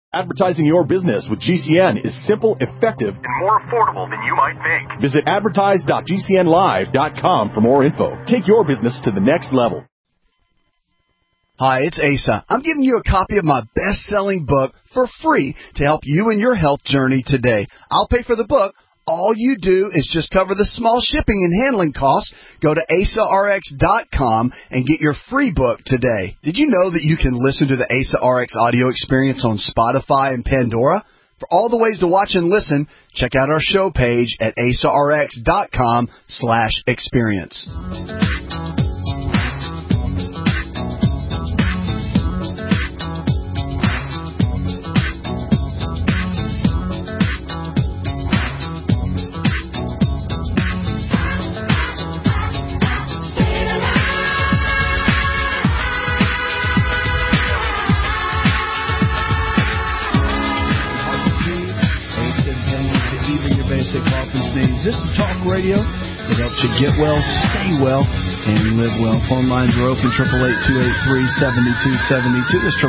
Advertising your business with GCN is simple, effective, and more affordable than you might think. Visit advertise.gcnlive.com for more info. Take your business to the next level. Hi, it's Asa. I'm giving you a copy of my best-selling book for free to help you in your health journey today. I'll pay for the book. All you do is just cover the small shipping and handling costs. Go to AsaRx.com and get your free book today. Did you know that you can listen to the Asa RX audio experience on Spotify and Pandora? For all the ways to watch and listen, check out our show page at AsaRx.com/experience. This is Talk Radio. It helps you get well, stay well, and live well. Phone lines are open, 888-283-7272. That's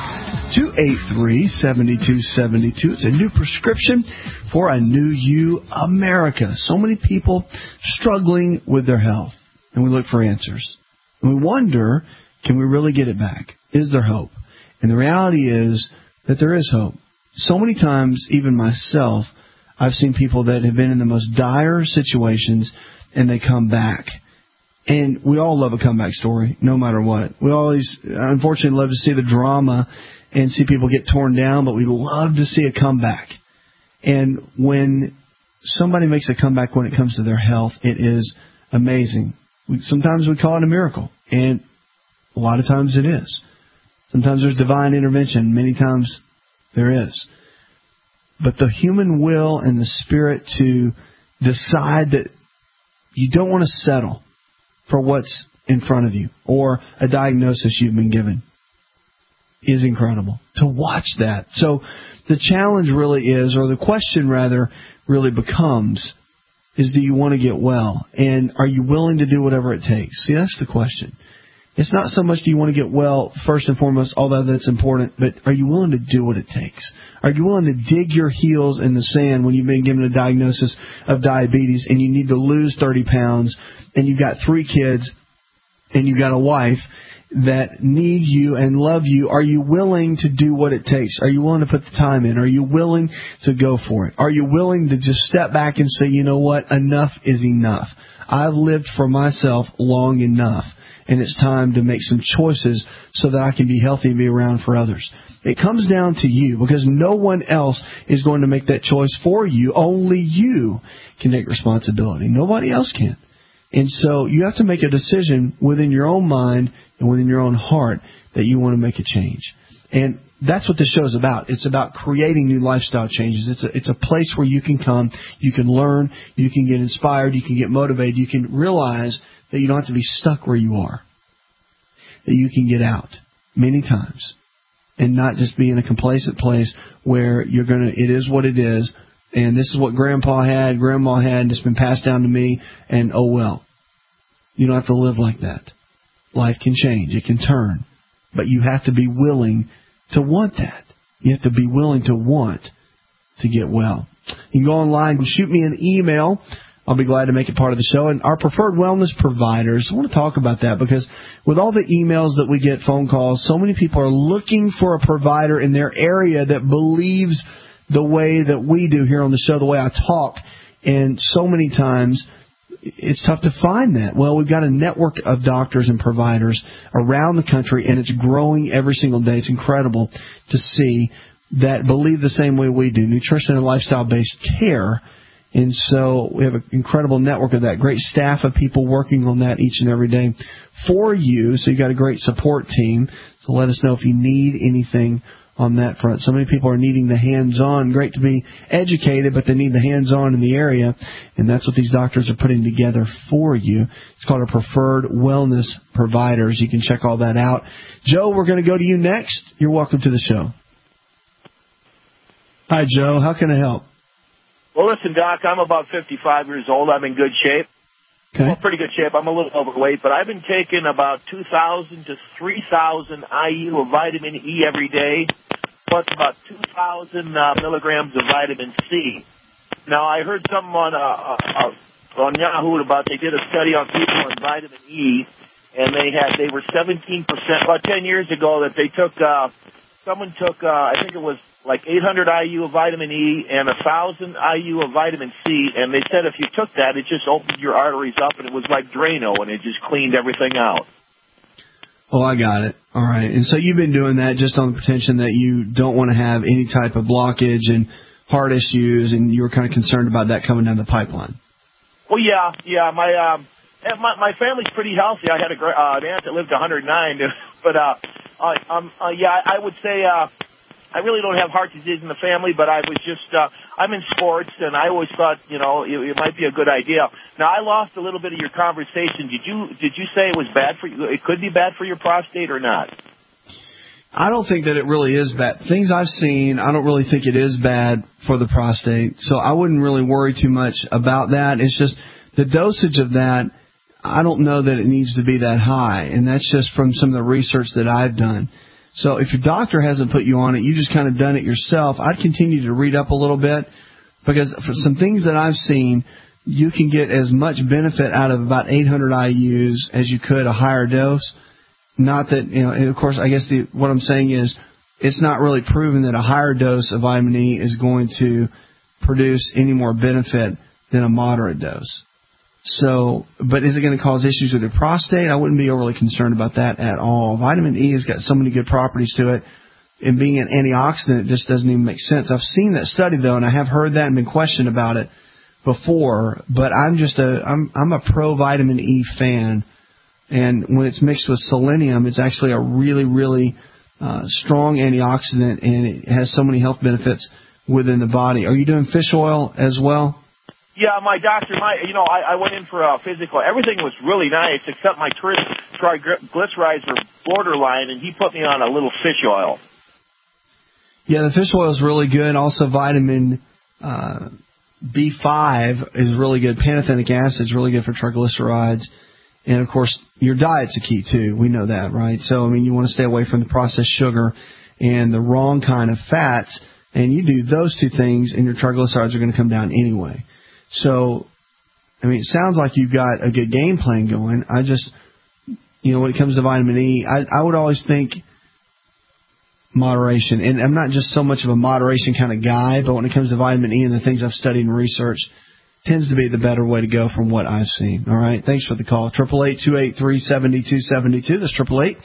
888-283-7272. It's a new prescription for a new you, America. So many people struggling with their health, and we look for answers. And we wonder, can we really get it back? Is there hope? And the reality is that there is hope. So many times, even myself, I've seen people that have been in the most dire situations, and they come back. And we all love a comeback story, no matter what. We always, unfortunately, love to see the drama and see people get torn down, but we love to see a comeback. And when somebody makes a comeback when it comes to their health, it is amazing. Sometimes we call it a miracle, and a lot of times it is. Sometimes there's divine intervention. Many times there is. But the human will and the spirit to decide that you don't want to settle for what's in front of you or a diagnosis you've been given is incredible. To watch that. So the challenge really is, or the question rather, really becomes, is do you want to get well? And are you willing to do whatever it takes? See, that's the question. It's not so much do you want to get well, first and foremost, although that's important, but are you willing to do what it takes? Are you willing to dig your heels in the sand when you've been given a diagnosis of diabetes and you need to lose 30 pounds and you've got 3 kids and you've got a wife that need you and love you? Are you willing to do what it takes? Are you willing to put the time in? Are you willing to go for it? Are you willing to just step back and say, you know what, enough is enough. I've lived for myself long enough. And it's time to make some choices so that I can be healthy and be around for others. It comes down to you because no one else is going to make that choice for you. Only you can take responsibility. Nobody else can. And so you have to make a decision within your own mind and within your own heart that you want to make a change. And that's what this show is about. It's about creating new lifestyle changes. It's a place where you can come, you can learn, you can get inspired, you can get motivated, you can realize that you don't have to be stuck where you are, that you can get out many times and not just be in a complacent place where you're going to, it is what it is, and this is what Grandpa had, Grandma had, and it's been passed down to me, and oh well. You don't have to live like that. Life can change. It can turn. But you have to be willing to want that. You have to be willing to want to get well. You can go online and shoot me an email. I'll be glad to make it part of the show. And our preferred wellness providers, I want to talk about that because with all the emails that we get, phone calls, so many people are looking for a provider in their area that believes the way that we do here on the show, the way I talk. And so many times it's tough to find that. Well, we've got a network of doctors and providers around the country, and it's growing every single day. It's incredible to see that believe the same way we do, nutrition and lifestyle-based care. And so we have an incredible network of that, great staff of people working on that each and every day for you. So you've got a great support team. So let us know if you need anything on that front. So many people are needing the hands-on. Great to be educated, but they need the hands-on in the area. And that's what these doctors are putting together for you. It's called a Preferred Wellness Providers. You can check all that out. Joe, we're going to go to you next. You're welcome to the show. Hi, Joe. How can I help? Well, listen, Doc, I'm about 55 years old. I'm in good shape. Okay. Well, pretty good shape. I'm a little overweight, but I've been taking about 2,000 to 3,000 IU of vitamin E every day. plus about 2,000 milligrams of vitamin C. Now, I heard something on Yahoo about they did a study on people on vitamin E, and they were 17%, about 10 years ago, that they took, someone took, I think it was like 800 IU of vitamin E and 1,000 IU of vitamin C, and they said if you took that, it just opened your arteries up, and it was like Drano, and it just cleaned everything out. Oh, I got it. All right. And so you've been doing that just on the pretension that you don't want to have any type of blockage and heart issues, and you were kind of concerned about that coming down the pipeline. Well, yeah. My family's pretty healthy. I had an aunt that lived 109, but I would say I really don't have heart disease in the family, but I was just I'm in sports, and I always thought it might be a good idea. Now, I lost a little bit of your conversation. Did you say it was bad for you? It could be bad for your prostate or not? I don't think that it really is bad. Things I've seen, I don't really think it is bad for the prostate. So I wouldn't really worry too much about that. It's just the dosage of that, I don't know that it needs to be that high. And that's just from some of the research that I've done. So if your doctor hasn't put you on it, you just kind of done it yourself, I'd continue to read up a little bit, because for some things that I've seen, you can get as much benefit out of about 800 IUs as you could a higher dose. Not that, and of course, I guess what I'm saying is it's not really proven that a higher dose of vitamin E is going to produce any more benefit than a moderate dose. So, but is it going to cause issues with your prostate? I wouldn't be overly concerned about that at all. Vitamin E has got so many good properties to it, and being an antioxidant, it just doesn't even make sense. I've seen that study, though, and I have heard that and been questioned about it before, but I'm a pro vitamin E fan. And when it's mixed with selenium, it's actually a really, really strong antioxidant, and it has so many health benefits within the body. Are you doing fish oil as well? Yeah, my doctor, I went in for a physical. Everything was really nice, except my triglycerides were borderline, and he put me on a little fish oil. Yeah, the fish oil is really good. Also, vitamin B5 is really good. Pantothenic acid is really good for triglycerides. And, of course, your diet's a key, too. We know that, right? So, you want to stay away from the processed sugar and the wrong kind of fats. And you do those two things, and your triglycerides are going to come down anyway. So, it sounds like you've got a good game plan going. I just, when it comes to vitamin E, I would always think moderation. And I'm not just so much of a moderation kind of guy, but when it comes to vitamin E and the things I've studied and researched, tends to be the better way to go from what I've seen. All right. Thanks for the call. 888-283-7272. That's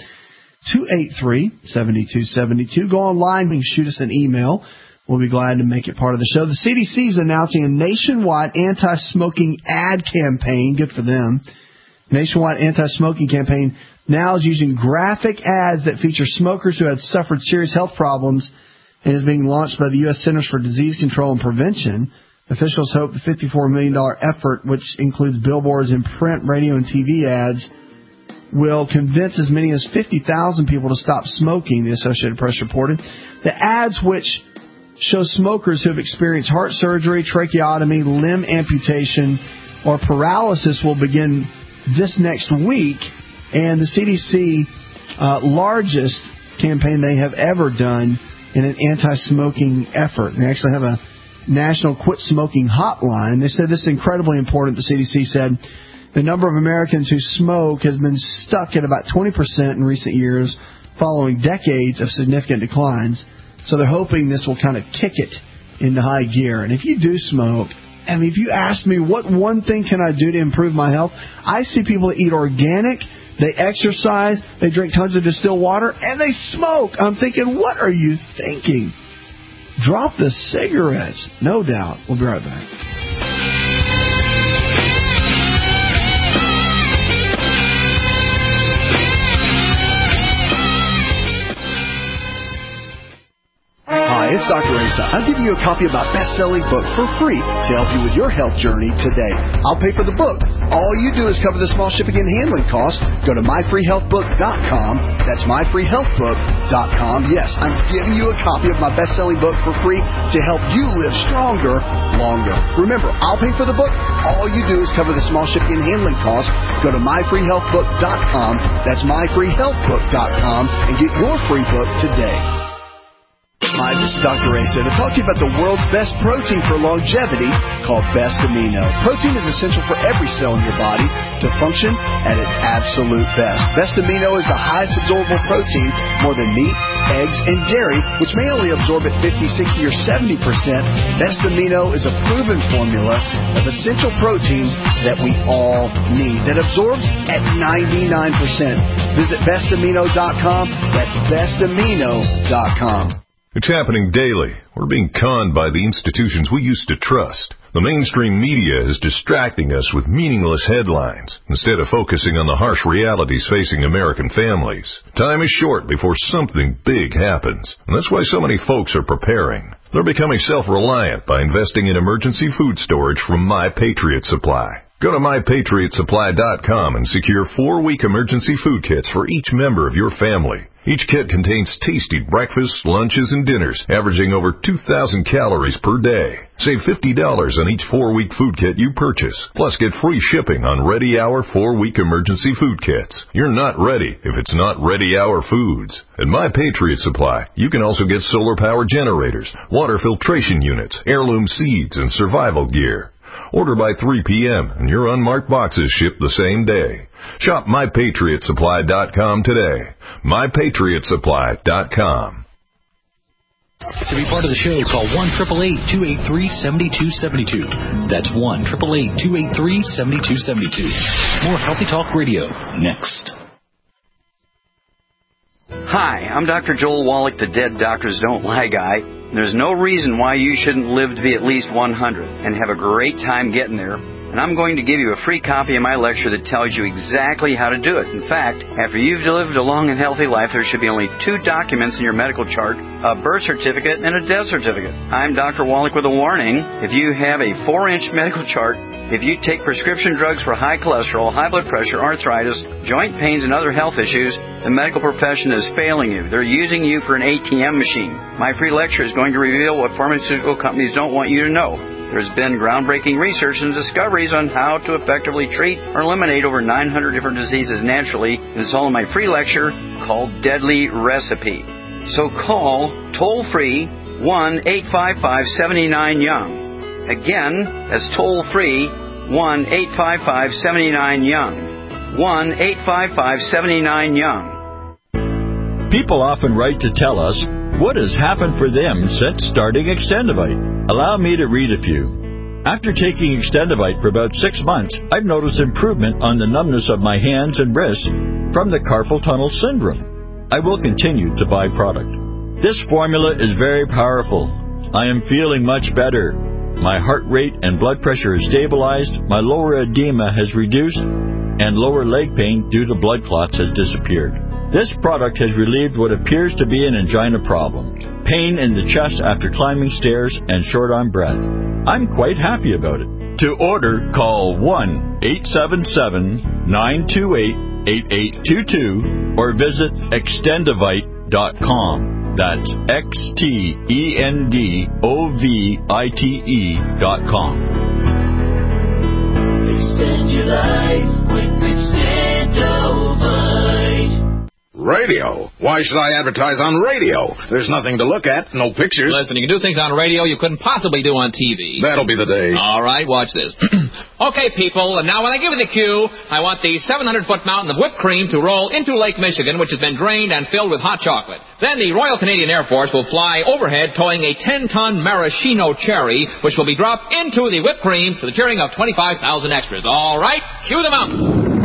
888-283-7272. Go online. You can shoot us an email. We'll be glad to make it part of the show. The CDC is announcing a nationwide anti-smoking ad campaign. Good for them. Nationwide anti-smoking campaign now is using graphic ads that feature smokers who had suffered serious health problems, and is being launched by the U.S. Centers for Disease Control and Prevention. Officials hope the $54 million effort, which includes billboards and print, radio, and TV ads, will convince as many as 50,000 people to stop smoking, the Associated Press reported. The ads, which show smokers who have experienced heart surgery, tracheotomy, limb amputation, or paralysis, will begin this next week. And the CDC largest campaign they have ever done in an anti-smoking effort. They actually have a National Quit Smoking Hotline. They said this is incredibly important. The CDC said the number of Americans who smoke has been stuck at about 20% in recent years, following decades of significant declines. So they're hoping this will kind of kick it into high gear. And if you do smoke, if you ask me what one thing can I do to improve my health, I see people that eat organic, they exercise, they drink tons of distilled water, and they smoke. I'm thinking, what are you thinking? Drop the cigarettes. No doubt. We'll be right back. Hi, it's Dr. Asa. I'm giving you a copy of my best-selling book for free to help you with your health journey today. I'll pay for the book. All you do is cover the small shipping and handling costs. Go to myfreehealthbook.com. That's myfreehealthbook.com. Yes, I'm giving you a copy of my best-selling book for free to help you live stronger, longer. Remember, I'll pay for the book. All you do is cover the small shipping and handling costs. Go to myfreehealthbook.com. That's myfreehealthbook.com and get your free book today. Hi, this is Dr. Asa to talk to you about the world's best protein for longevity called Best Amino. Protein is essential for every cell in your body to function at its absolute best. Best Amino is the highest absorbable protein, more than meat, eggs, and dairy, which may only absorb at 50, 60, or 70%. Best Amino is a proven formula of essential proteins that we all need that absorbs at 99%. Visit bestamino.com. That's bestamino.com. It's happening daily. We're being conned by the institutions we used to trust. The mainstream media is distracting us with meaningless headlines instead of focusing on the harsh realities facing American families. Time is short before something big happens, and that's why so many folks are preparing. They're becoming self-reliant by investing in emergency food storage from My Patriot Supply. Go to MyPatriotSupply.com and secure 4-week emergency food kits for each member of your family. Each kit contains tasty breakfasts, lunches, and dinners, averaging over 2,000 calories per day. Save $50 on each 4-week food kit you purchase. Plus, get free shipping on Ready Hour 4-week emergency food kits. You're not ready if it's not Ready Hour Foods. At My Patriot Supply, you can also get solar power generators, water filtration units, heirloom seeds, and survival gear. Order by 3 p.m. and your unmarked boxes ship the same day. Shop MyPatriotSupply.com today. MyPatriotSupply.com. To be part of the show, call 1-888-283-7272. That's 1-888-283-7272. More Healthy Talk Radio next. Hi, I'm Dr. Joel Wallach, the Dead Doctors Don't Lie guy. There's no reason why you shouldn't live to be at least 100 and have a great time getting there. And I'm going to give you a free copy of my lecture that tells you exactly how to do it. In fact, after you've lived a long and healthy life, there should be only 2 documents in your medical chart, a birth certificate and a death certificate. I'm Dr. Wallach with a warning. If you have a 4-inch medical chart, if you take prescription drugs for high cholesterol, high blood pressure, arthritis, joint pains, and other health issues, the medical profession is failing you. They're using you for an ATM machine. My free lecture is going to reveal what pharmaceutical companies don't want you to know. There's been groundbreaking research and discoveries on how to effectively treat or eliminate over 900 different diseases naturally, and it's all in my free lecture called Deadly Recipe. So call toll-free 1-855-79-YOUNG. Again, that's toll-free 1-855-79-YOUNG. 1-855-79-YOUNG. People often write to tell us what has happened for them since starting Extendivite. Allow me to read a few. After taking Extendivite for about 6 months, I've noticed improvement on the numbness of my hands and wrists from the carpal tunnel syndrome. I will continue to buy product. This formula is very powerful. I am feeling much better. My heart rate and blood pressure is stabilized, my lower edema has reduced, and lower leg pain due to blood clots has disappeared. This product has relieved what appears to be an angina problem, pain in the chest after climbing stairs, and short on breath. I'm quite happy about it. To order, call 1-877-928-8822 or visit Extendivite.com. That's XTENDOVITE.com. Extend your life with Extendovite. Radio? Why should I advertise on radio? There's nothing to look at, no pictures. Listen, you can do things on radio you couldn't possibly do on TV. That'll be the day. All right, watch this. Okay, people, and now when I give you the cue, I want the 700-foot mountain of whipped cream to roll into Lake Michigan, which has been drained and filled with hot chocolate. Then the Royal Canadian Air Force will fly overhead towing a 10-ton maraschino cherry, which will be dropped into the whipped cream to the cheering of 25,000 extras. All right, cue the mountain.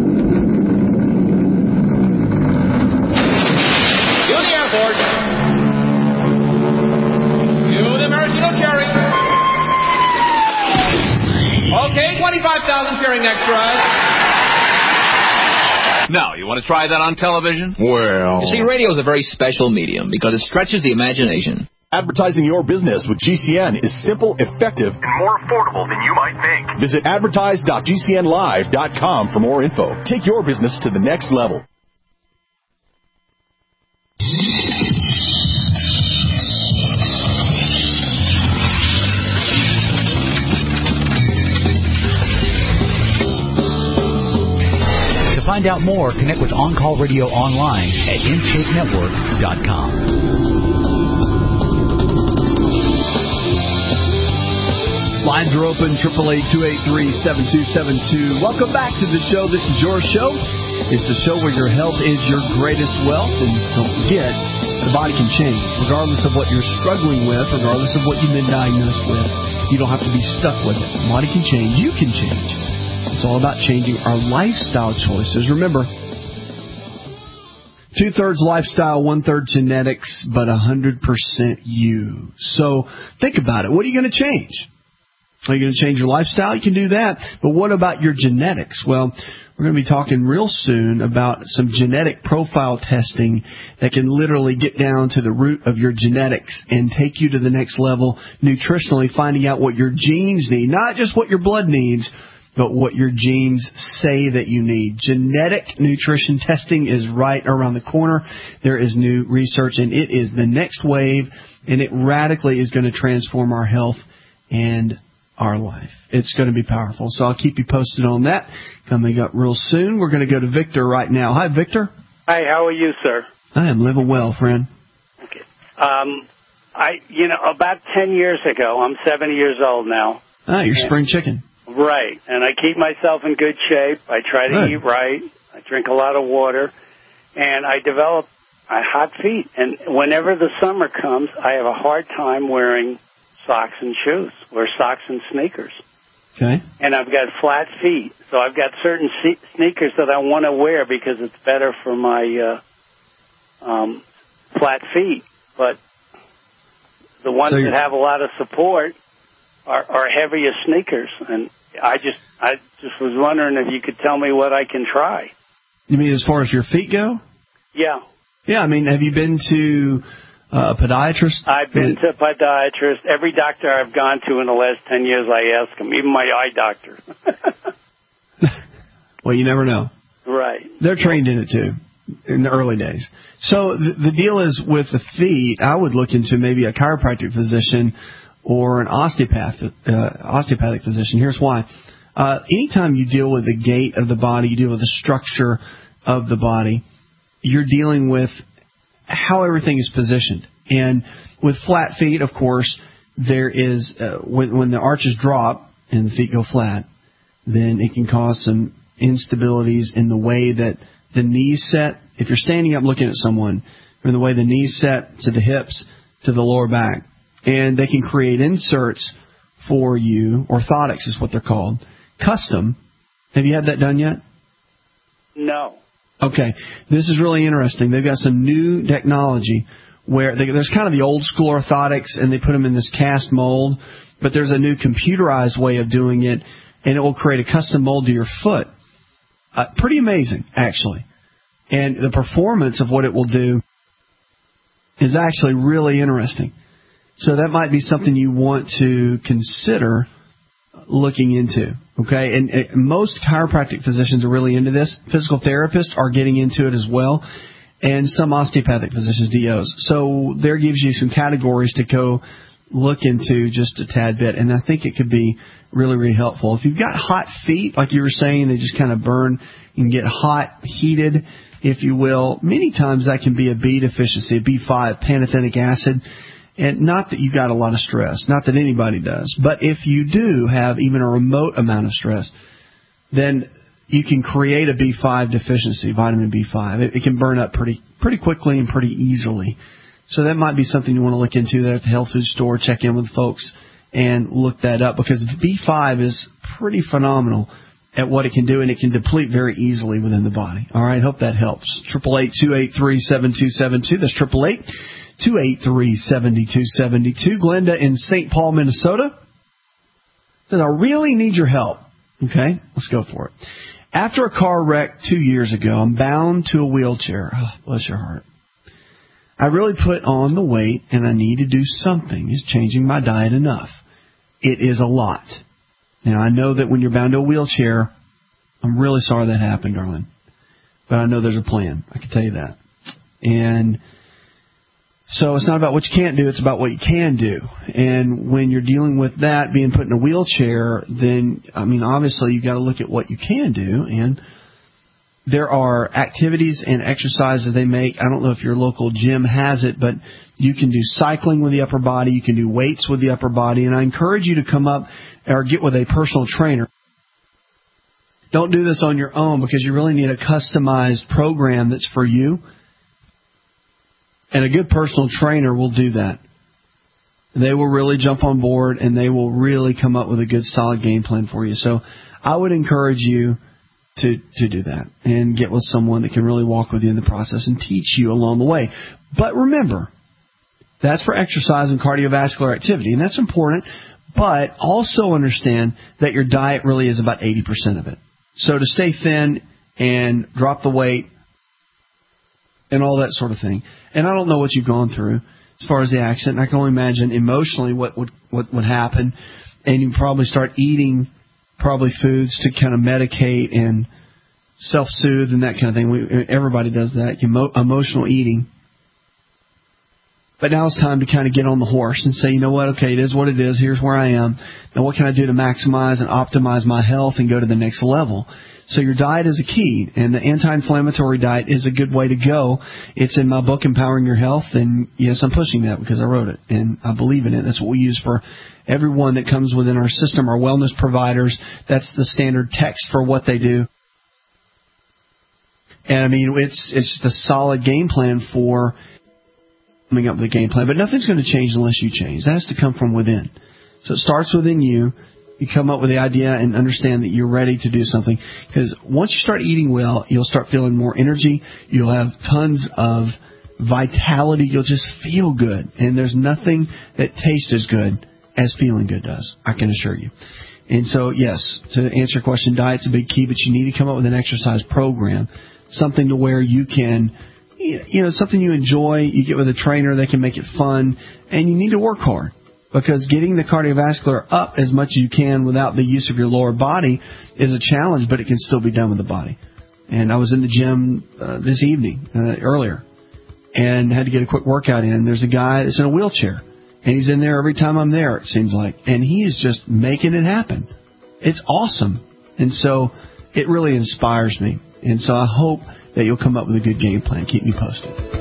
Okay, 25,000 cheering extras. Now, you want to try that on television? Well... You see, radio is a very special medium because it stretches the imagination. Advertising your business with GCN is simple, effective, and more affordable than you might think. Visit advertise.gcnlive.com for more info. Take your business to the next level. find out more, connect with On Call Radio online at InShapeNetwork.com. Lines are open, 888-283-7272. Welcome back to the show. This is your show. It's the show where your health is your greatest wealth. And don't forget, the body can change. Regardless of what you're struggling with, regardless of what you've been diagnosed with, you don't have to be stuck with it. The body can change. You can change. It's all about changing our lifestyle choices. Remember, 2/3 lifestyle, 1/3 genetics, but 100% you. So think about it. What are you going to change? Are you going to change your lifestyle? You can do that. But what about your genetics? Well, we're going to be talking real soon about some genetic profile testing that can literally get down to the root of your genetics and take you to the next level nutritionally, finding out what your genes need, not just what your blood needs, but what your genes say that you need. Genetic nutrition testing is right around the corner. There is new research, and it is the next wave, and it radically is going to transform our health and our life. It's going to be powerful. So I'll keep you posted on that coming up real soon. We're going to go to Victor right now. Hi, Victor. Hi, how are you, sir? I am living well, friend. Okay. About 10 years ago, I'm 70 years old now. Ah, you're spring chicken. Right. And I keep myself in good shape. I try to eat right. I drink a lot of water. And I develop hot feet. And whenever the summer comes, I have a hard time wearing socks and shoes, or socks and sneakers. Okay. And I've got flat feet, so I've got certain sneakers that I want to wear because it's better for my flat feet. But the ones that have a lot of support are heavier sneakers, and I just was wondering if you could tell me what I can try. You mean as far as your feet go? Yeah. Yeah, I mean, have you been to a podiatrist? I've been to a podiatrist. Every doctor I've gone to in the last 10 years, I ask them, even my eye doctor. Well, you never know. Right. They're trained in it, too, in the early days. So the deal is with the feet, I would look into maybe a chiropractic physician or an osteopathic physician. Here's why. Anytime you deal with the gait of the body, you deal with the structure of the body, you're dealing with how everything is positioned. And with flat feet, of course, there is, when the arches drop and the feet go flat, then it can cause some instabilities in the way that the knees set. If you're standing up looking at someone, or the way the knees set to the hips, to the lower back, and they can create inserts for you, orthotics is what they're called, custom. Have you had that done yet? No. Okay, this is really interesting. They've got some new technology where there's kind of the old school orthotics, and they put them in this cast mold, but there's a new computerized way of doing it, and it will create a custom mold to your foot. Pretty amazing, actually. And the performance of what it will do is actually really interesting. So that might be something you want to consider looking into, okay? And most chiropractic physicians are really into this. Physical therapists are getting into it as well, and some osteopathic physicians, DOs. So there gives you some categories to go look into just a tad bit, and I think it could be really, really helpful. If you've got hot feet, like you were saying, they just kind of burn and get hot, heated, if you will, many times that can be a B deficiency, a B5, pantothenic acid. And not that you've got a lot of stress, not that anybody does, but if you do have even a remote amount of stress, then you can create a B5 deficiency, vitamin B5. It can burn up pretty quickly and pretty easily. So that might be something you want to look into there at the health food store, check in with folks and look that up, because B5 is pretty phenomenal at what it can do, and it can deplete very easily within the body. All right, hope that helps. 888-283-7272. That's 888-283-7272. Glenda in St. Paul, Minnesota says, I really need your help. Okay, let's go for it. After a car wreck 2 years ago, I'm bound to a wheelchair. Oh, bless your heart. I really put on the weight, and I need to do something. Is changing my diet enough? It is a lot. Now, I know that when you're bound to a wheelchair, I'm really sorry that happened, darling. But I know there's a plan. I can tell you that. And so it's not about what you can't do, it's about what you can do. And when you're dealing with that, being put in a wheelchair, then, I mean, obviously you've got to look at what you can do. And there are activities and exercises they make. I don't know if your local gym has it, but you can do cycling with the upper body. You can do weights with the upper body. And I encourage you to come up or get with a personal trainer. Don't do this on your own because you really need a customized program that's for you. And a good personal trainer will do that. They will really jump on board and they will really come up with a good, solid game plan for you. So I would encourage you to do that and get with someone that can really walk with you in the process and teach you along the way. But remember, that's for exercise and cardiovascular activity, and that's important. But also understand that your diet really is about 80% of it. So to stay thin and drop the weight and all that sort of thing. And I don't know what you've gone through as far as the accident. I can only imagine emotionally what would happen. And you probably start eating probably foods to kind of medicate and self-soothe and that kind of thing. Everybody does that, emotional eating. But now it's time to kind of get on the horse and say, you know what, okay, it is what it is. Here's where I am. Now what can I do to maximize and optimize my health and go to the next level? So your diet is a key, and the anti-inflammatory diet is a good way to go. It's in my book, Empowering Your Health, and yes, I'm pushing that because I wrote it, and I believe in it. That's what we use for everyone that comes within our system, our wellness providers. That's the standard text for what they do. And, I mean, it's just a solid game plan for coming up with a game plan. But nothing's going to change unless you change. That has to come from within. So it starts within you. You come up with the idea and understand that you're ready to do something. Because once you start eating well, you'll start feeling more energy. You'll have tons of vitality. You'll just feel good. And there's nothing that tastes as good as feeling good does, I can assure you. And so, yes, to answer your question, diet's a big key, but you need to come up with an exercise program, something to where you can, something you enjoy. You get with a trainer that can make it fun, and you need to work hard. Because getting the cardiovascular up as much as you can without the use of your lower body is a challenge, but it can still be done with the body. And I was in the gym this evening, earlier, and had to get a quick workout in. There's a guy that's in a wheelchair, and he's in there every time I'm there, it seems like. And he is just making it happen. It's awesome. And so it really inspires me. And so I hope that you'll come up with a good game plan. Keep me posted.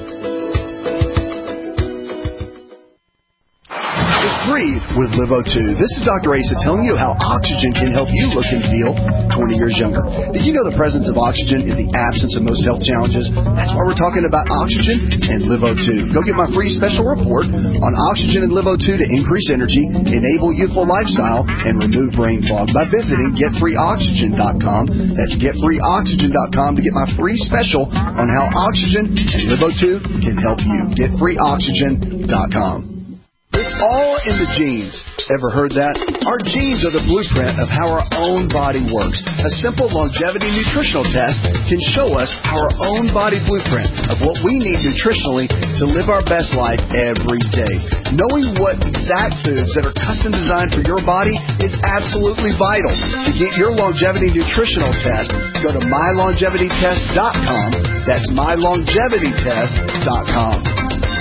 Breathe with LiveO2. This is Dr. Asa telling you how oxygen can help you look and feel 20 years younger. Did you know the presence of oxygen is the absence of most health challenges? That's why we're talking about oxygen and LiveO2. Go get my free special report on oxygen and LiveO2 to increase energy, enable youthful lifestyle, and remove brain fog by visiting GetFreeOxygen.com. That's GetFreeOxygen.com to get my free special on how oxygen and LiveO2 can help you. GetFreeOxygen.com. It's all in the genes. Ever heard that? Our genes are the blueprint of how our own body works. A simple longevity nutritional test can show us our own body blueprint of what we need nutritionally to live our best life every day. Knowing what exact foods that are custom designed for your body is absolutely vital. To get your longevity nutritional test, go to mylongevitytest.com. That's mylongevitytest.com.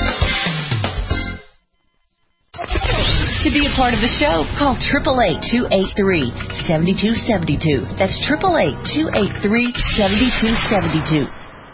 To be a part of the show, call 888-283-7272. That's 888-283-7272.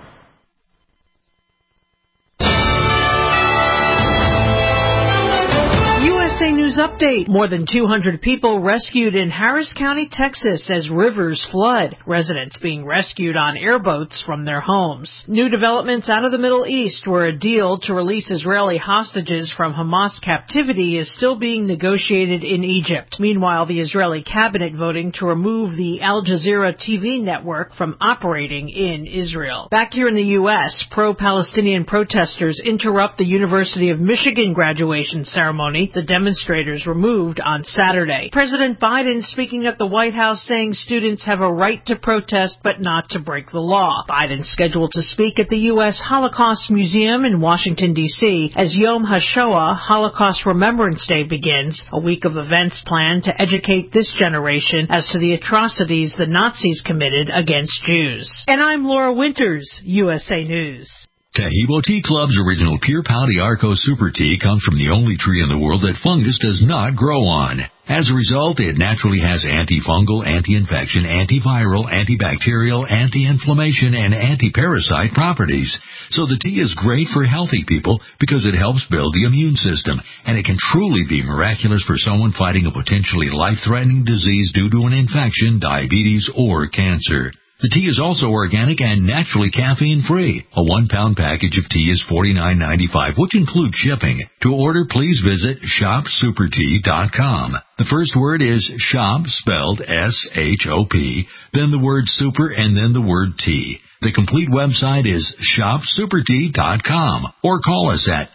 USA News Update. More than 200 people rescued in Harris County, Texas as rivers flood. Residents being rescued on airboats from their homes. New developments out of the Middle East where a deal to release Israeli hostages from Hamas captivity is still being negotiated in Egypt. Meanwhile, the Israeli cabinet voting to remove the Al Jazeera TV network from operating in Israel. Back here in the U.S., pro-Palestinian protesters interrupt the University of Michigan graduation ceremony. The demonstrators were moved on Saturday. President Biden speaking at the White House saying students have a right to protest but not to break the law. Biden scheduled to speak at the U.S. Holocaust Museum in Washington, D.C. as Yom HaShoah, Holocaust Remembrance Day, begins, a week of events planned to educate this generation as to the atrocities the Nazis committed against Jews. And I'm Laura Winters, USA News. Tahibo Tea Club's original Pure Pau d'Arco Super Tea comes from the only tree in the world that fungus does not grow on. As a result, it naturally has antifungal, anti-infection, antiviral, antibacterial, anti-inflammation, and anti-parasite properties. So the tea is great for healthy people because it helps build the immune system, and it can truly be miraculous for someone fighting a potentially life-threatening disease due to an infection, diabetes, or cancer. The tea is also organic and naturally caffeine-free. A 1-pound package of tea is $49.95, which includes shipping. To order, please visit shopsupertea.com. The first word is shop, spelled S-H-O-P, then the word super, and then the word tea. The complete website is shopsupertea.com, or call us at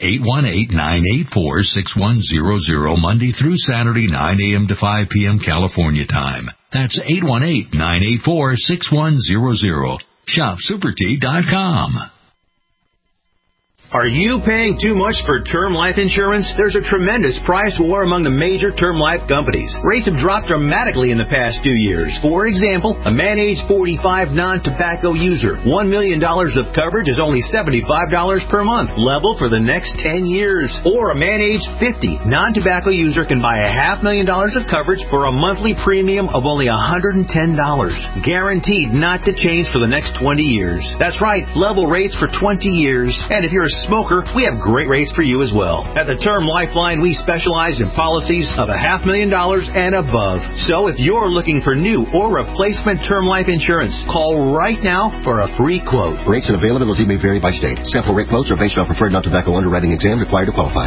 818-984-6100 Monday through Saturday, 9 a.m. to 5 p.m. California time. That's 818-984-6100. shopsupertea.com. Are you paying too much for term life insurance? There's a tremendous price war among the major term life companies. Rates have dropped dramatically in the past 2 years. For example, a man age 45 non-tobacco user, $1 million of coverage is only $75 per month, level for the next 10 years. Or a man age 50 non-tobacco user can buy $500,000 of coverage for a monthly premium of only $110, guaranteed not to change for the next 20 years. That's right, level rates for 20 years. And if you're a smoker, we have great rates for you as well. At the Term Lifeline, we specialize in policies of $500,000 and above. So if you're looking for new or replacement term life insurance, call right now for a free quote. Rates and availability may vary by state. Sample rate quotes are based on preferred non-tobacco underwriting exam required to qualify.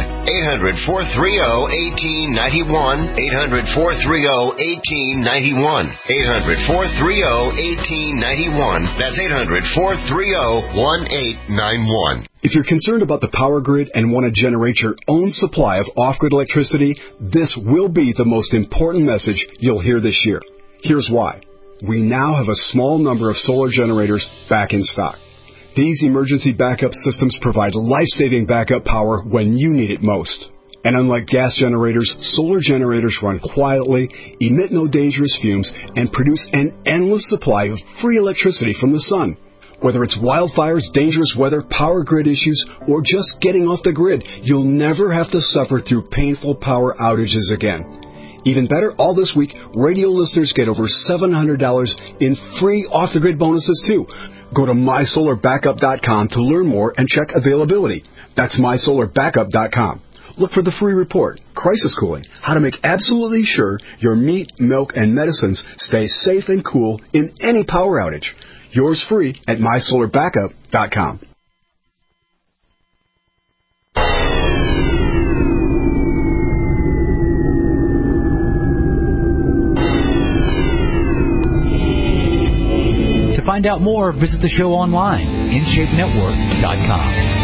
800-430-1891. 800-430-1891. 800-430-1891. That's 800-430-1891. If you're concerned about the power grid and want to generate your own supply of off-grid electricity, this will be the most important message you'll hear this year. Here's why. We now have a small number of solar generators back in stock. These emergency backup systems provide life-saving backup power when you need it most. And unlike gas generators, solar generators run quietly, emit no dangerous fumes, and produce an endless supply of free electricity from the sun. Whether it's wildfires, dangerous weather, power grid issues, or just getting off the grid, you'll never have to suffer through painful power outages again. Even better, all this week, radio listeners get over $700 in free off-the-grid bonuses, too. Go to mysolarbackup.com to learn more and check availability. That's mysolarbackup.com. Look for the free report, Crisis Cooling, how to make absolutely sure your meat, milk, and medicines stay safe and cool in any power outage. Yours free at mysolarbackup.com. To find out more, visit the show online, InShapeNetwork.com.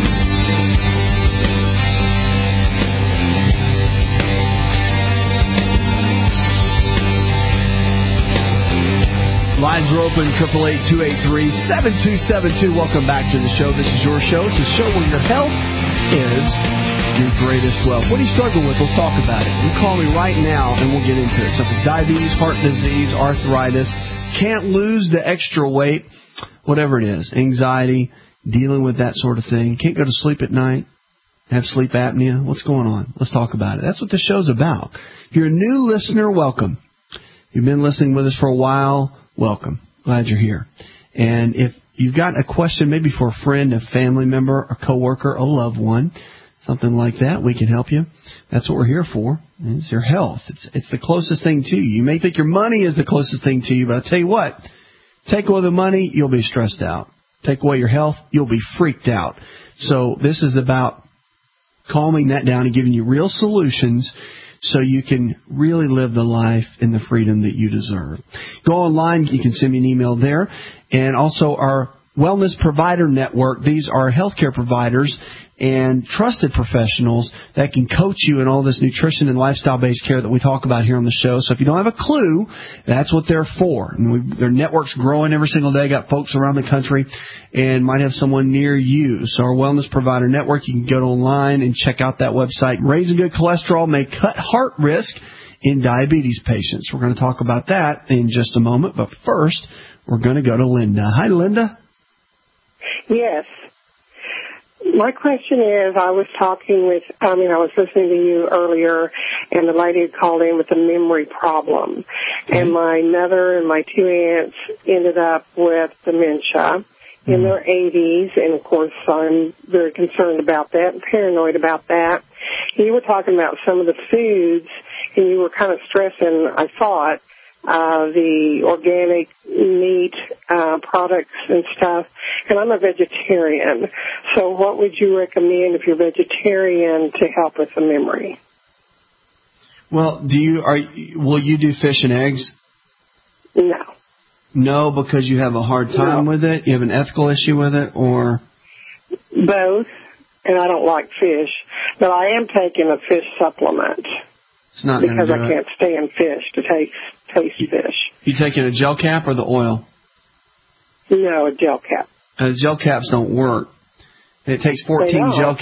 Lines are open, 888-283-7272. Welcome back to the show. This is your show. It's a show where your health is your greatest wealth. What do you struggle with? Let's talk about it. You call me right now, and we'll get into it. So if it's diabetes, heart disease, arthritis, can't lose the extra weight, whatever it is, anxiety, dealing with that sort of thing, can't go to sleep at night, have sleep apnea, what's going on? Let's talk about it. That's what this show's about. If you're a new listener, welcome. If you've been listening with us for a while, welcome. Glad you're here. And if you've got a question maybe for a friend, a family member, a coworker, a loved one, something like that, we can help you. That's what we're here for. It's your health. It's the closest thing to you. You may think your money is the closest thing to you, but I'll tell you what, take away the money, you'll be stressed out. Take away your health, you'll be freaked out. So this is about calming that down and giving you real solutions so you can really live the life and the freedom that you deserve. Go online. You can send me an email there. And also our Wellness Provider Network. These are healthcare providers and trusted professionals that can coach you in all this nutrition and lifestyle-based care that we talk about here on the show. So if you don't have a clue, that's what they're for. And their network's growing every single day. Got folks around the country and might have someone near you. So our Wellness Provider Network, you can go online and check out that website. Raising good cholesterol may cut heart risk in diabetes patients. We're going to talk about that in just a moment. But first, we're going to go to Linda. Hi, Linda. Yes. My question is, I was listening to you earlier, and the lady had called in with a memory problem. And my mother and my 2 aunts ended up with dementia in their 80s, and of course I'm very concerned about that and paranoid about that. You were talking about some of the foods, and you were kind of stressing, I thought, the organic meat products and stuff. And I'm a vegetarian, so what would you recommend if you're vegetarian to help with the memory? Well, will you do fish and eggs? No. No, because you have a hard time with it? You have an ethical issue with it, or? Both, and I don't like fish, but I am taking a fish supplement. It's not because I can't stand fish to taste fish. You taking a gel cap or the oil? No, a gel cap. Gel caps don't work. It takes 14 gel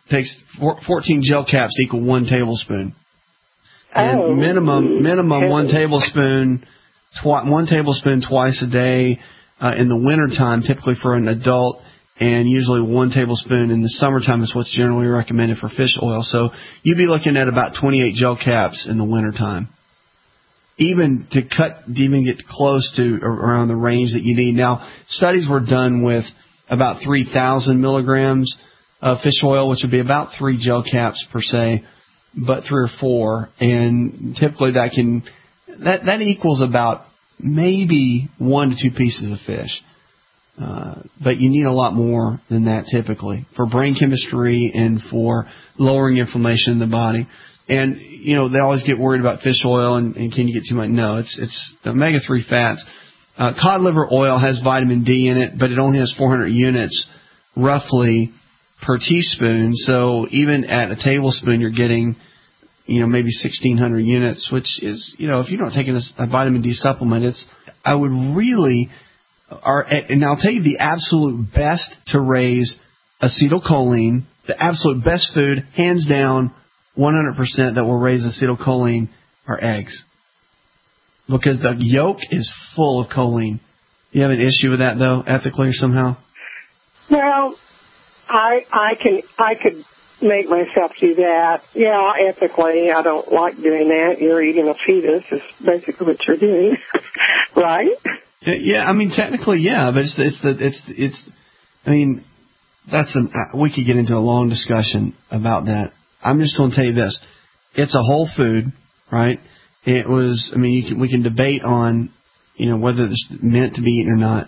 caps to equal 1 tablespoon. And minimum 1 tablespoon. 1 tablespoon twice a day in the wintertime, typically for an adult, and usually 1 tablespoon in the summertime is what's generally recommended for fish oil. So you'd be looking at about 28 gel caps in the wintertime. Even get close to around the range that you need. Now, studies were done with about 3,000 milligrams of fish oil, which would be about 3 gel caps per se, but 3 or 4. And typically that equals about maybe 1 to 2 pieces of fish. But you need a lot more than that typically for brain chemistry and for lowering inflammation in the body. And, they always get worried about fish oil and can you get too much? No, it's omega-3 fats. Cod liver oil has vitamin D in it, but it only has 400 units roughly per teaspoon. So even at a tablespoon, you're getting maybe 1,600 units, which is, if you're not taking a vitamin D supplement, and I'll tell you the absolute best to raise acetylcholine, the absolute best food, hands down, 100% that will raise acetylcholine are eggs. Because the yolk is full of choline. You have an issue with that, though, ethically or somehow? Well, I could make myself do that. Yeah, ethically, I don't like doing that. You're eating a fetus is basically what you're doing, right? Yeah, technically, yeah, but we could get into a long discussion about that. I'm just going to tell you this. It's a whole food, right? We can debate on, whether it's meant to be eaten or not.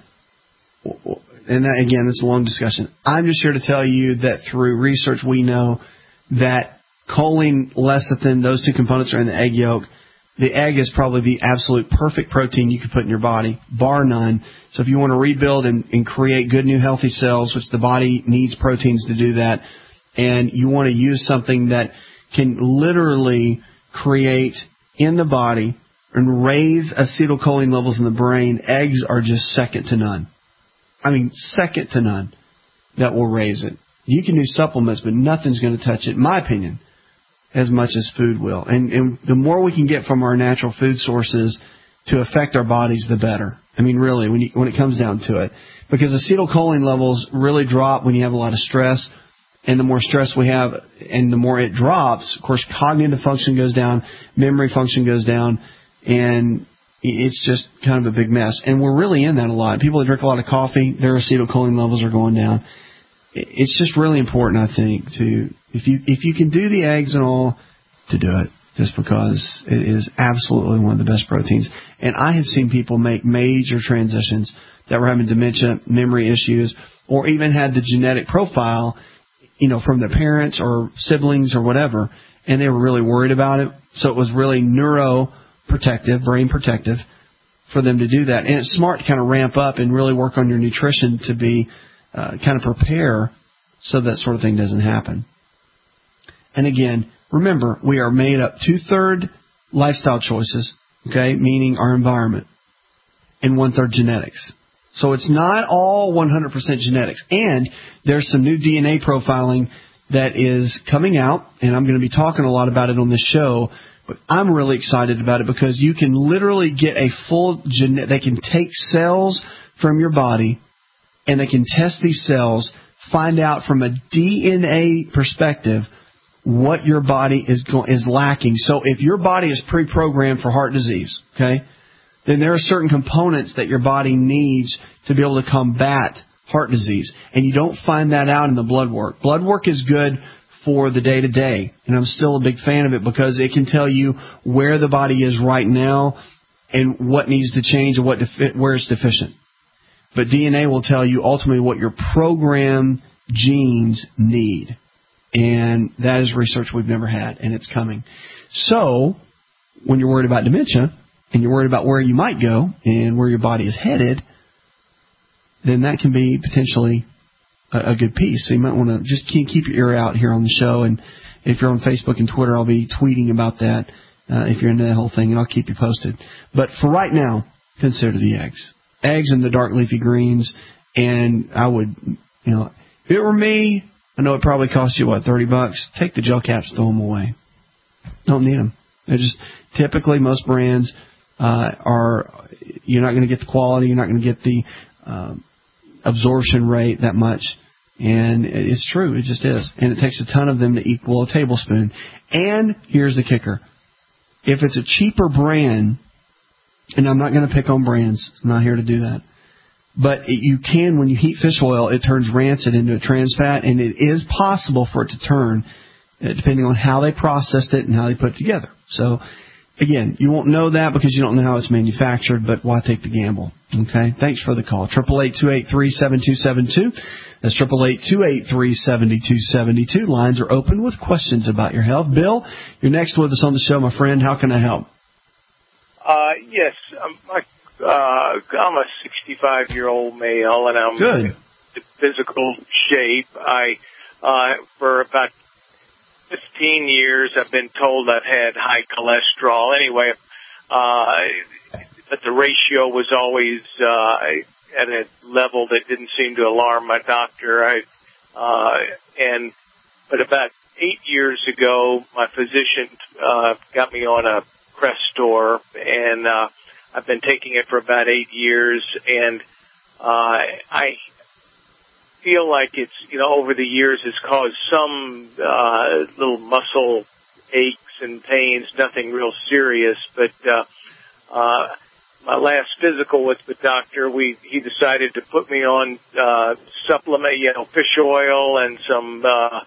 And that, again, it's a long discussion. I'm just here to tell you that through research we know that choline, lecithin, those 2 components are in the egg yolk. The egg is probably the absolute perfect protein you could put in your body, bar none. So if you want to rebuild and create good new healthy cells, which the body needs proteins to do that, and you want to use something that can literally create in the body and raise acetylcholine levels in the brain, eggs are just second to none. Second to none that will raise it. You can do supplements, but nothing's going to touch it, in my opinion, as much as food will. And the more we can get from our natural food sources to affect our bodies, the better. Really, when it comes down to it. Because acetylcholine levels really drop when you have a lot of stress. And the more stress we have and the more it drops, of course, cognitive function goes down, memory function goes down, and it's just kind of a big mess. And we're really in that a lot. People that drink a lot of coffee, their acetylcholine levels are going down. It's just really important, I think, if you can do the eggs and all, to do it, just because it is absolutely one of the best proteins. And I have seen people make major transitions that were having dementia, memory issues, or even had the genetic profile, from their parents or siblings or whatever, and they were really worried about it. So it was really neuroprotective, brain protective for them to do that. And it's smart to kind of ramp up and really work on your nutrition to be kind of prepare so that sort of thing doesn't happen. And again, remember, we are made up 2/3 lifestyle choices, okay, meaning our environment, and 1/3 genetics. So it's not all 100% genetics. And there's some new DNA profiling that is coming out, and I'm going to be talking a lot about it on this show, but I'm really excited about it because you can literally get a full they can take cells from your body, and they can test these cells, find out from a DNA perspective what your body is lacking. So if your body is pre-programmed for heart disease, okay, then there are certain components that your body needs to be able to combat heart disease. And you don't find that out in the blood work. Blood work is good for the day-to-day, and I'm still a big fan of it because it can tell you where the body is right now and what needs to change and where it's deficient. But DNA will tell you ultimately what your programmed genes need. And that is research we've never had, and it's coming. So when you're worried about dementia and you're worried about where you might go and where your body is headed, then that can be potentially a good piece. So you might want to just keep your ear out here on the show. And if you're on Facebook and Twitter, I'll be tweeting about that if you're into that whole thing, and I'll keep you posted. But for right now, consider the eggs. Eggs and the dark leafy greens. And I would, if it were me, I know it probably costs you, $30? Take the gel caps, throw them away. Don't need them. They're just typically most brands you're not going to get the quality, you're not going to get the absorption rate that much. And it's true, it just is. And it takes a ton of them to equal a tablespoon. And here's the kicker. If it's a cheaper brand, and I'm not going to pick on brands, I'm not here to do that, but you can, when you heat fish oil, it turns rancid into a trans fat, and it is possible for it to turn, depending on how they processed it and how they put it together. So, again, you won't know that because you don't know how it's manufactured, but why take the gamble? Okay? Thanks for the call. 888-283-7272. That's 888-283-7272. Lines are open with questions about your health. Bill, you're next with us on the show, my friend. How can I help? Yes. I'm a 65-year-old male, and I'm in physical shape. For about 15 years, I've been told I've had high cholesterol. Anyway, but the ratio was always at a level that didn't seem to alarm my doctor. But about 8 years ago, my physician got me on a Crestor, and I've been taking it for about 8 years, and I feel like it's, over the years has caused some little muscle aches and pains, nothing real serious, but my last physical with the doctor, he decided to put me on supplement, fish oil and some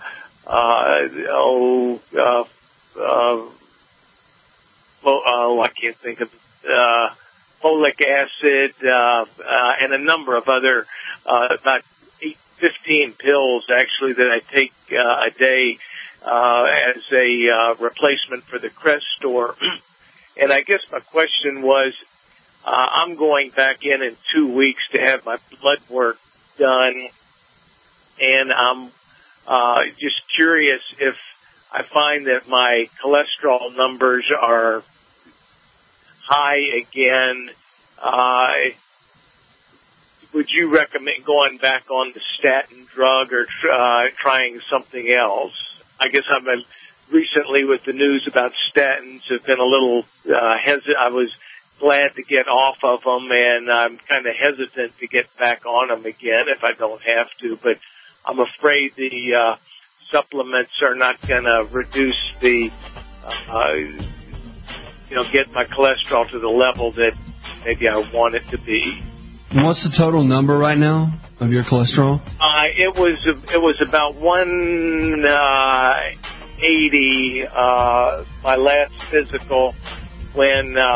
I can't think of folic acid and a number of other about 15 pills actually that I take a day as a replacement for the Crestor. And I guess my question was, I'm going back in 2 weeks to have my blood work done, and I'm just curious if I find that my cholesterol numbers are high again. Would you recommend going back on the statin drug or trying something else? I guess I've been recently with the news about statins have been a little hesitant. I was glad to get off of them, and I'm kind of hesitant to get back on them again if I don't have to. But I'm afraid the supplements are not going to reduce the, get my cholesterol to the level that maybe I want it to be. What's the total number right now of your cholesterol? It was about 180 my last physical when and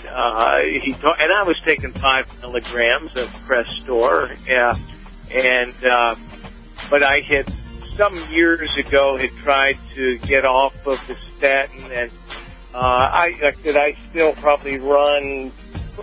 I was taking 5 milligrams of Crestor, but I had some years ago had tried to get off of the statin, and I still probably run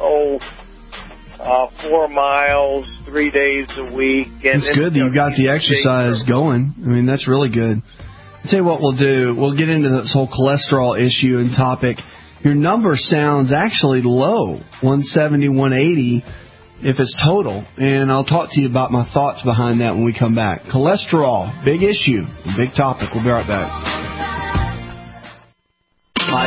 4 miles 3 days a week. And it's good that you got the exercise going. I mean, that's really good. I'll tell you what we'll do. We'll get into this whole cholesterol issue and topic. Your number sounds actually low, 170, 180, if it's total. And I'll talk to you about my thoughts behind that when we come back. Cholesterol, big issue, big topic. We'll be right back. Hi,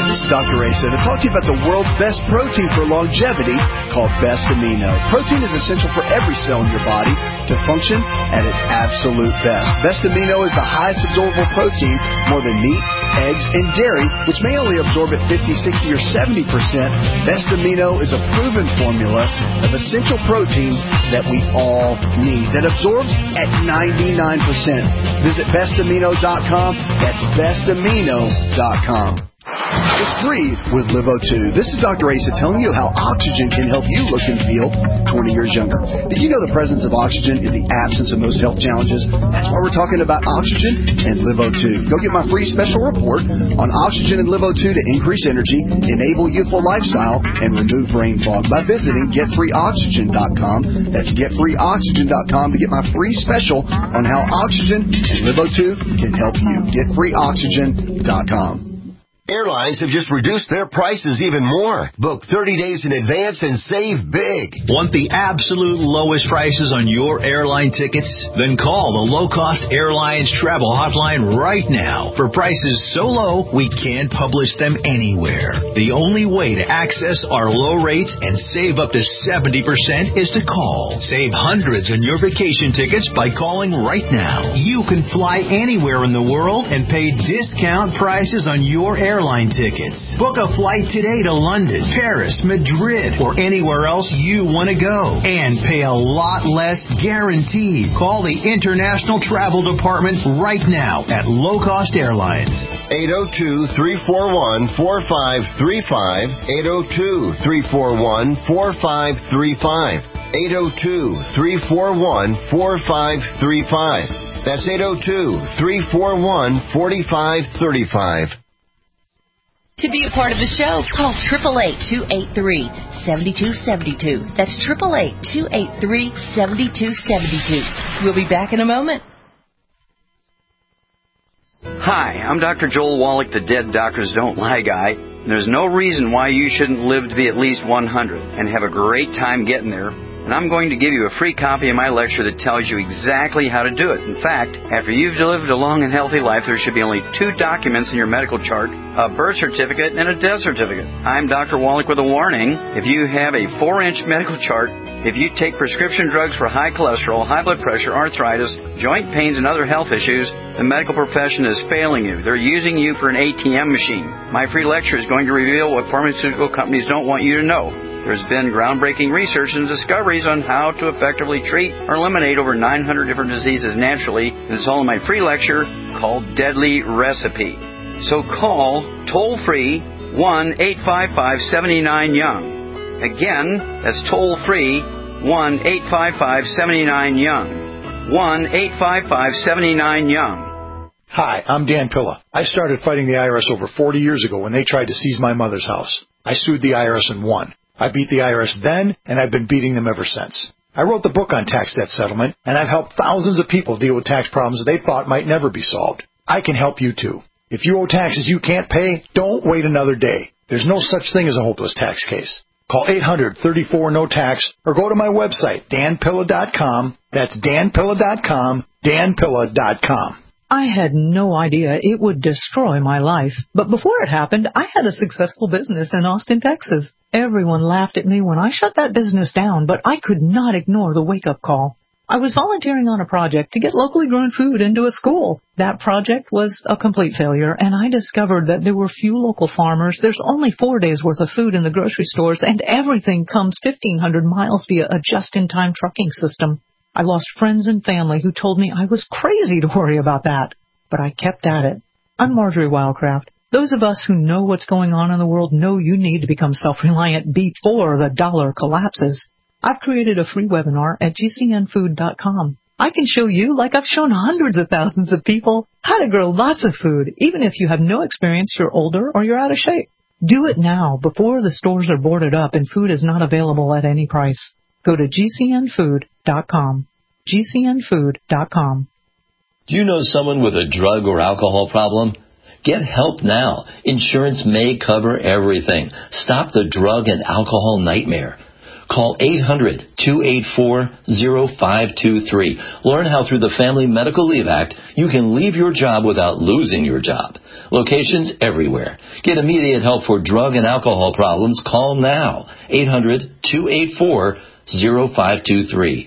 This is Dr. Asa to talk to you about the world's best protein for longevity called Best Amino. Protein is essential for every cell in your body to function at its absolute best. Best Amino is the highest absorbable protein, more than meat, eggs, and dairy, which may only absorb at 50, 60, or 70%. Best Amino is a proven formula of essential proteins that we all need that absorbs at 99%. Visit bestamino.com. That's bestamino.com. It's free with LiveO2. This is Dr. Asa telling you how oxygen can help you look and feel 20 years younger. Did you know the presence of oxygen is the absence of most health challenges? That's why we're talking about oxygen and LiveO2. Go get my free special report on oxygen and LiveO2 to increase energy, enable youthful lifestyle, and remove brain fog by visiting getfreeoxygen.com. That's getfreeoxygen.com to get my free special on how oxygen and LiveO2 can help you. Getfreeoxygen.com. Airlines have just reduced their prices even more. Book 30 days in advance and save big. Want the absolute lowest prices on your airline tickets? Then call the Low Cost Airlines Travel Hotline right now for prices so low we can't publish them anywhere. The only way to access our low rates and save up to 70% is to call. Save hundreds on your vacation tickets by calling right now. You can fly anywhere in the world and pay discount prices on your airline tickets. Book a flight today to London, Paris, Madrid, or anywhere else you want to go. And pay a lot less guaranteed. Call the International Travel Department right now at Low Cost Airlines. 802-341-4535. 802-341-4535. 802-341-4535. That's 802-341-4535. To be a part of the show, call 888-283-7272. That's 888-283-7272. We'll be back in a moment. Hi, I'm Dr. Joel Wallach, the Dead Doctors Don't Lie guy. There's no reason why you shouldn't live to be at least 100 and have a great time getting there. And I'm going to give you a free copy of my lecture that tells you exactly how to do it. In fact, after you've lived a long and healthy life, there should be only 2 documents in your medical chart, a birth certificate and a death certificate. I'm Dr. Wallach with a warning. If you have a 4-inch medical chart, if you take prescription drugs for high cholesterol, high blood pressure, arthritis, joint pains, and other health issues, the medical profession is failing you. They're using you for an ATM machine. My free lecture is going to reveal what pharmaceutical companies don't want you to know. There's been groundbreaking research and discoveries on how to effectively treat or eliminate over 900 different diseases naturally, and it's all in my free lecture called Deadly Recipe. So call toll-free 1-855-79-YOUNG. Again, that's toll-free 1-855-79-YOUNG. 1-855-79-YOUNG. Hi, I'm Dan Pilla. I started fighting the IRS over 40 years ago when they tried to seize my mother's house. I sued the IRS and won. I beat the IRS then, and I've been beating them ever since. I wrote the book on tax debt settlement, and I've helped thousands of people deal with tax problems they thought might never be solved. I can help you too. If you owe taxes you can't pay, don't wait another day. There's no such thing as a hopeless tax case. Call 800-34-NO-TAX or go to my website, danpilla.com. That's danpilla.com, danpilla.com. I had no idea it would destroy my life. But before it happened, I had a successful business in Austin, Texas. Everyone laughed at me when I shut that business down, but I could not ignore the wake-up call. I was volunteering on a project to get locally grown food into a school. That project was a complete failure, and I discovered that there were few local farmers. There's only 4 days' worth of food in the grocery stores, and everything comes 1,500 miles via a just-in-time trucking system. I lost friends and family who told me I was crazy to worry about that, but I kept at it. I'm Marjorie Wildcraft. Those of us who know what's going on in the world know you need to become self-reliant before the dollar collapses. I've created a free webinar at gcnfood.com. I can show you, like I've shown hundreds of thousands of people, how to grow lots of food, even if you have no experience, you're older, or you're out of shape. Do it now before the stores are boarded up and food is not available at any price. Go to gcnfood.com. gcnfood.com. Do you know someone with a drug or alcohol problem? Get help now. Insurance may cover everything. Stop the drug and alcohol nightmare. Call 800-284-0523. Learn how through the Family Medical Leave Act you can leave your job without losing your job. Locations everywhere. Get immediate help for drug and alcohol problems. Call now. 800-284-0523.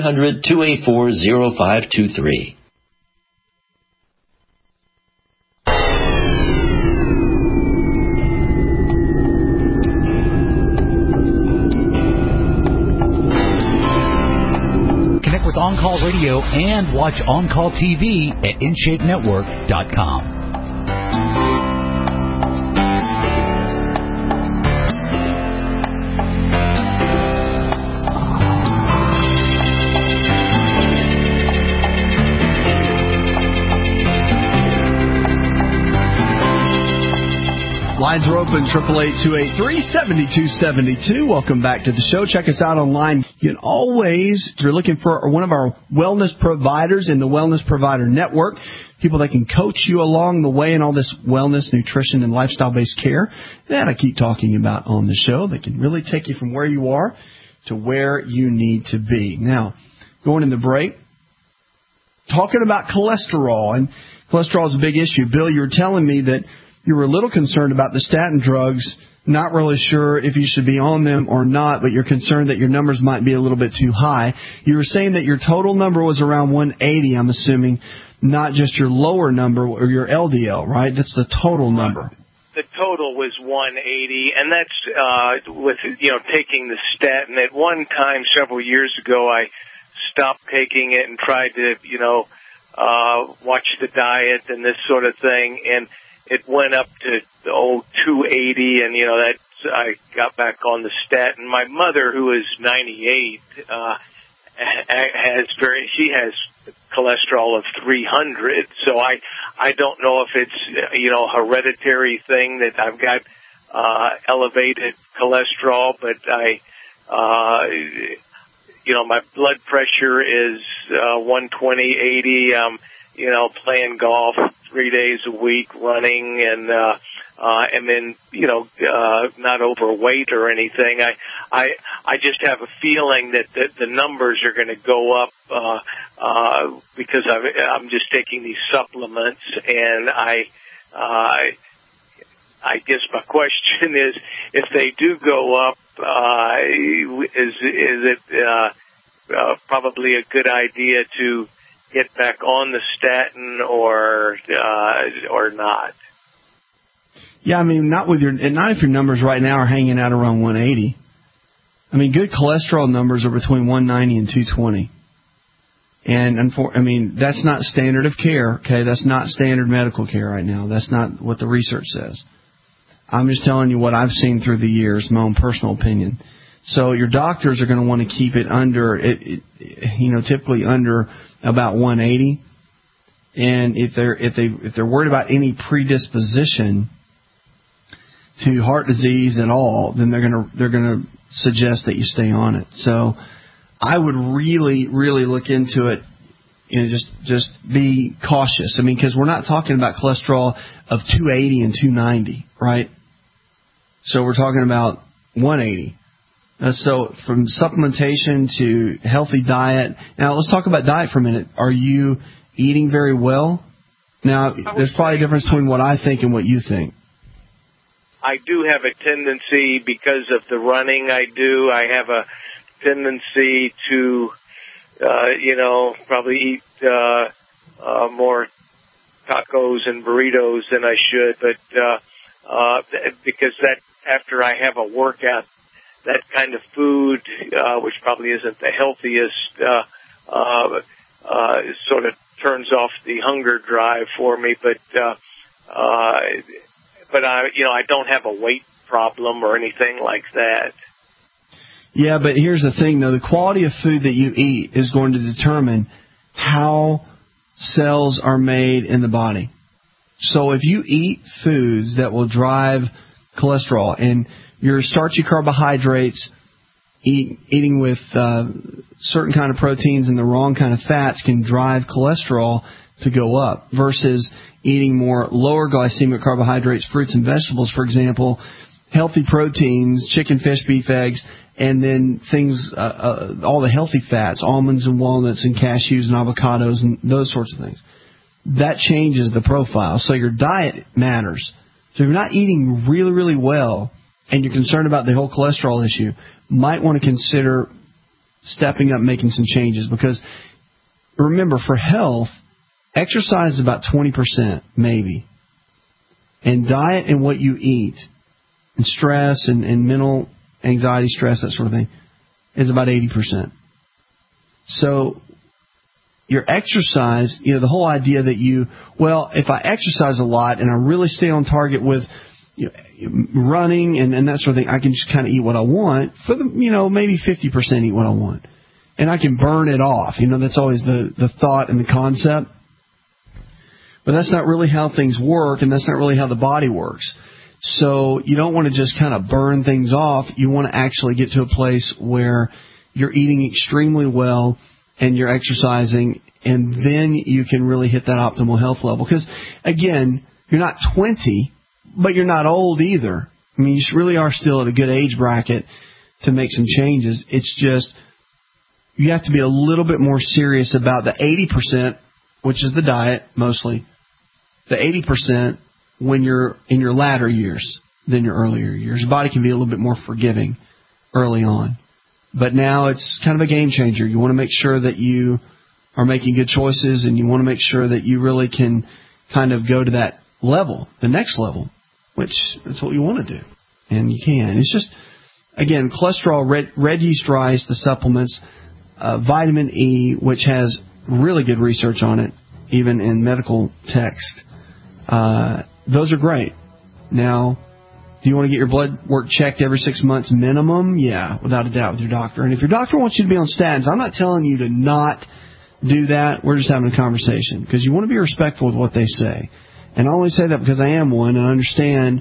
800-284-0523. With On Call Radio and watch On Call TV at InShapeNetwork.com. Lines are open, 888-283-7272. Welcome back to the show. Check us out online. You can always, if you're looking for one of our wellness providers in the Wellness Provider Network, people that can coach you along the way in all this wellness, nutrition, and lifestyle-based care that I keep talking about on the show. They can really take you from where you are to where you need to be. Now, going in the break, talking about cholesterol, and cholesterol is a big issue. Bill, you were telling me that you were a little concerned about the statin drugs, not really sure if you should be on them or not, but you're concerned that your numbers might be a little bit too high. You were saying that your total number was around 180, I'm assuming, not just your lower number or your LDL, right? That's the total number. The total was 180, and that's with, taking the statin. At one time, several years ago, I stopped taking it and tried to, watch the diet and this sort of thing, and it went up to 280, and I got back on the statin. My mother, who is 98, she has cholesterol of 300. So I don't know if it's a hereditary thing that I've got elevated cholesterol, but my blood pressure is 120/80. Playing golf 3 days a week, running, and then not overweight or anything. I just have a feeling that the numbers are going to go up because I'm just taking these supplements, and I guess my question is, if they do go up, is it probably a good idea to get back on the statin or not? Yeah, I mean, not if your numbers right now are hanging out around 180. I mean, good cholesterol numbers are between 190 and 220. And that's not standard of care, okay? That's not standard medical care right now. That's not what the research says. I'm just telling you what I've seen through the years, my own personal opinion. So your doctors are going to want to keep it under, typically under about 180. And if they're worried about any predisposition to heart disease at all, then they're going to suggest that you stay on it. So I would really, really look into it and just be cautious. I mean, because we're not talking about cholesterol of 280 and 290, right? So we're talking about 180. So from supplementation to healthy diet. Now let's talk about diet for a minute. Are you eating very well? Now there's probably a difference between what I think and what you think. I do have a tendency, because of the running I do, I have a tendency to, probably eat more tacos and burritos than I should. But because that after I have a workout, that kind of food, which probably isn't the healthiest, sort of turns off the hunger drive for me. But I don't have a weight problem or anything like that. Yeah, but here's the thing, though. The quality of food that you eat is going to determine how cells are made in the body. So if you eat foods that will drive cholesterol, and your starchy carbohydrates, eating with certain kind of proteins and the wrong kind of fats can drive cholesterol to go up, versus eating more lower glycemic carbohydrates, fruits and vegetables, for example, healthy proteins, chicken, fish, beef, eggs, and then things, all the healthy fats, almonds and walnuts and cashews and avocados and those sorts of things. That changes the profile. So your diet matters. So if you're not eating really, really well and you're concerned about the whole cholesterol issue, might want to consider stepping up, making some changes. Because remember, for health, exercise is about 20%, maybe. And diet and what you eat, and stress and mental anxiety, stress, that sort of thing, is about 80%. So your exercise, the whole idea that if I exercise a lot and I really stay on target with running and that sort of thing, I can just kind of eat what I want for maybe 50% eat what I want. And I can burn it off. That's always the thought and the concept. But that's not really how things work, and that's not really how the body works. So you don't want to just kind of burn things off. You want to actually get to a place where you're eating extremely well and you're exercising, and then you can really hit that optimal health level. Because, again, you're not 20, but you're not old either. I mean, you really are still at a good age bracket to make some changes. It's just you have to be a little bit more serious about the 80%, which is the diet mostly, the 80% when you're in your latter years than your earlier years. Your body can be a little bit more forgiving early on. But now it's kind of a game changer. You want to make sure that you are making good choices, and you want to make sure that you really can kind of go to that level, the next level, which is what you want to do. And you can. It's just, again, cholesterol, red yeast rice, the supplements, vitamin E, which has really good research on it, even in medical text. Those are great. Now, do you want to get your blood work checked every 6 months minimum? Yeah, without a doubt, with your doctor. And if your doctor wants you to be on statins, I'm not telling you to not do that. We're just having a conversation, because you want to be respectful with what they say. And I only say that because I am one, and I understand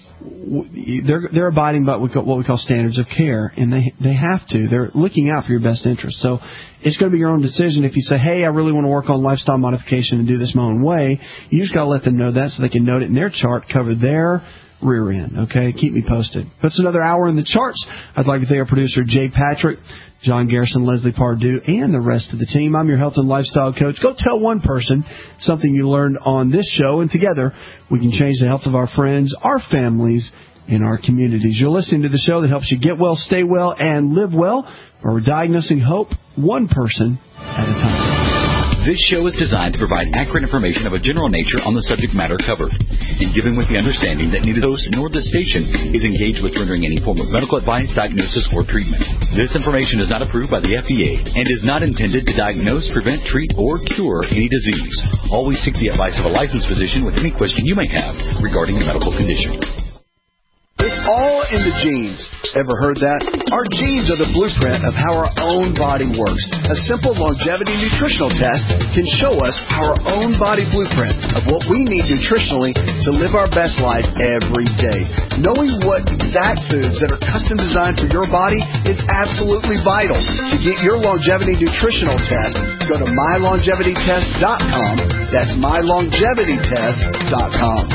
they're abiding by what we call standards of care, and they have to. They're looking out for your best interest. So it's going to be your own decision. If you say, hey, I really want to work on lifestyle modification and do this my own way, you just got to let them know that so they can note it in their chart, cover their rear end. Okay, keep me posted. That's another hour in the charts. I'd like to thank our producer, Jay Patrick, John Garrison, Leslie Pardue, and the rest of the team. I'm your health and lifestyle coach. Go tell one person something you learned on this show, and together we can change the health of our friends, our families, and our communities. You're listening to the show that helps you get well, stay well, and live well, where we're diagnosing hope one person at a time. This show is designed to provide accurate information of a general nature on the subject matter covered, and given with the understanding that neither host nor the station is engaged with rendering any form of medical advice, diagnosis, or treatment. This information is not approved by the FDA and is not intended to diagnose, prevent, treat, or cure any disease. Always seek the advice of a licensed physician with any question you may have regarding a medical condition. It's all in the genes. Ever heard that? Our genes are the blueprint of how our own body works. A simple longevity nutritional test can show us our own body blueprint of what we need nutritionally to live our best life every day. Knowing what exact foods that are custom designed for your body is absolutely vital. To get your longevity nutritional test, go to mylongevitytest.com. That's mylongevitytest.com.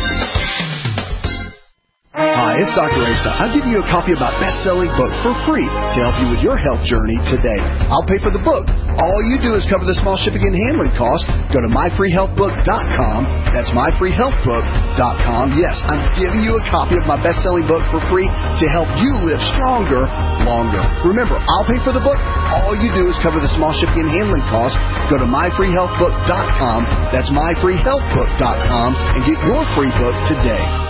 Hi, it's Dr. Asa. I'm giving you a copy of my best-selling book for free to help you with your health journey today. I'll pay for the book. All you do is cover the small shipping and handling cost. Go to myfreehealthbook.com. That's myfreehealthbook.com. Yes, I'm giving you a copy of my best-selling book for free to help you live stronger, longer. Remember, I'll pay for the book. All you do is cover the small shipping and handling cost. Go to myfreehealthbook.com. That's myfreehealthbook.com and get your free book today.